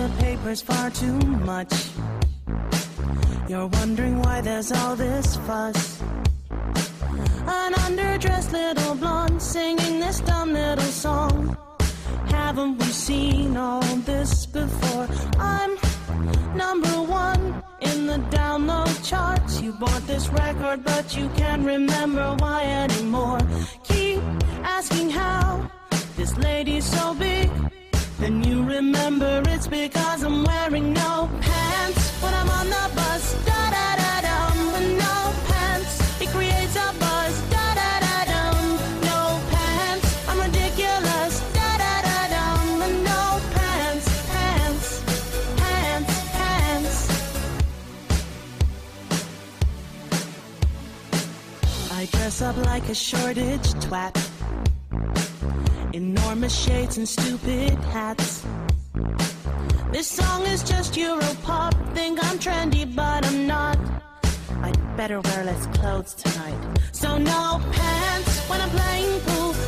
the papers far too much. You're wondering why there's all this fuss. An underdressed little blonde singing this dumb little song. Haven't we seen all this before? I'm #1 in the download charts. You bought this record but you can't remember why anymore. Keep asking how this lady's so big, then you remember it's because I'm wearing no pants when I'm on the bus. Da-da-da-dum. With no pants, it creates a buzz. Da-da-da-dum. No pants, I'm ridiculous. Da-da-da-dum. With no pants, pants, pants, pants. I dress up like a shortage twat. Enormous shades and stupid hats. This song is just Europop. Think I'm trendy, but I'm not. I'd better wear less clothes tonight. So no pants when I'm playing pool.